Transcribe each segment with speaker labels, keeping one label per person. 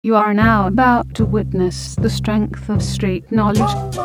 Speaker 1: You are now about to witness the strength of street knowledge.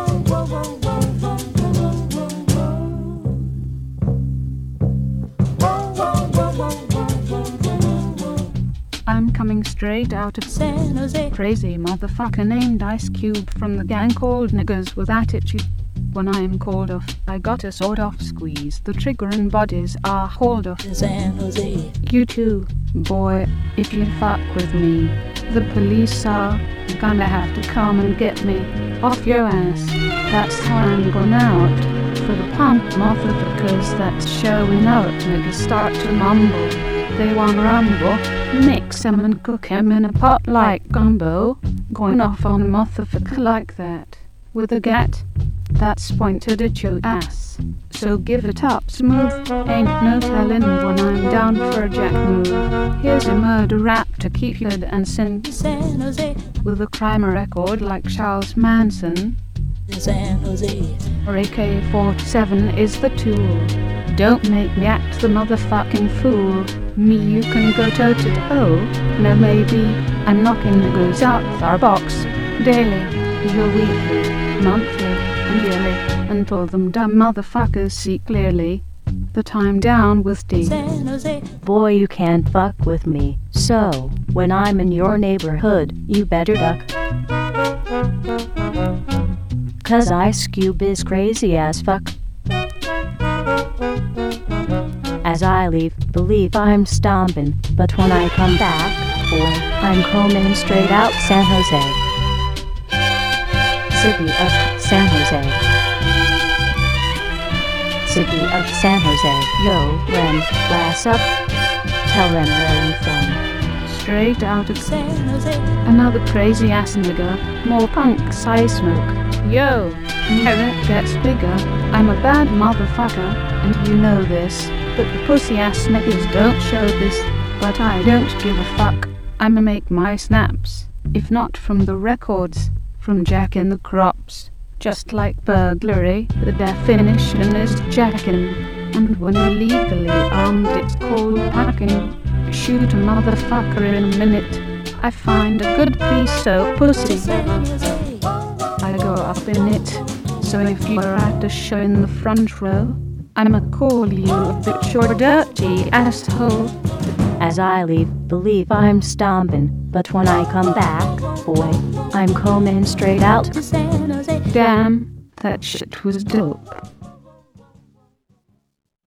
Speaker 1: I'm coming straight out of San Jose. Crazy motherfucker named Ice Cube from the gang called Niggas with Attitude. When I'm called off, I gotta sort of squeeze the trigger and bodies are hauled off.
Speaker 2: San Jose.
Speaker 1: You too, boy, if you fuck with me, the police are gonna have to come and get me off your ass. That's how I'm going out. For the punk motherfuckers that's showing out, niggas start to mumble. They want rumble, mix 'em and cook 'em in a pot like gumbo. Going off on a motherfucker like that, with a gat that's pointed at your ass. So give it up smooth, ain't no telling when I'm down for a jack move. Here's a murder rap to keep you dead and sing.
Speaker 2: San Jose.
Speaker 1: With a crime record like Charles Manson,
Speaker 2: San Jose.
Speaker 1: or AK-47 is the tool. Don't make me act the motherfucking fool. Me you can go toe to toe. No maybe, I'm knocking the goose out our box. Daily, you're weekly, monthly, and yearly, until them dumb motherfuckers see clearly. The time down with D.
Speaker 2: San Jose.
Speaker 3: Boy, you can't fuck with me, so when I'm in your neighborhood, you better duck. 'Cause Ice Cube is crazy as fuck. As I leave, believe I'm stomping, but when I come back, boy, I'm coming straight out San Jose. City of San Jose. City of San Jose. Yo, Ren, glass up. Tell them where you from.
Speaker 1: Straight out of
Speaker 2: San Jose.
Speaker 1: another crazy ass nigga. More punks I smoke. Yo, it gets bigger. I'm a bad motherfucker, and you know this. But the pussy ass niggas don't show this. But I don't give a fuck. I'ma make my snaps. If not from the records, from Jack in the Crops. Just like burglary, the definition is jacking. And when you're legally armed, it's called packing. Shoot a motherfucker in a minute. I find a good piece of pussy.
Speaker 2: San Jose.
Speaker 1: I go up in it. So if you're at a show in the front row, I'ma call you a bitch or dirty asshole.
Speaker 3: As I leave, believe I'm stomping, but when I come back, boy, I'm coming straight out.
Speaker 2: San Jose.
Speaker 1: Damn, that shit was dope.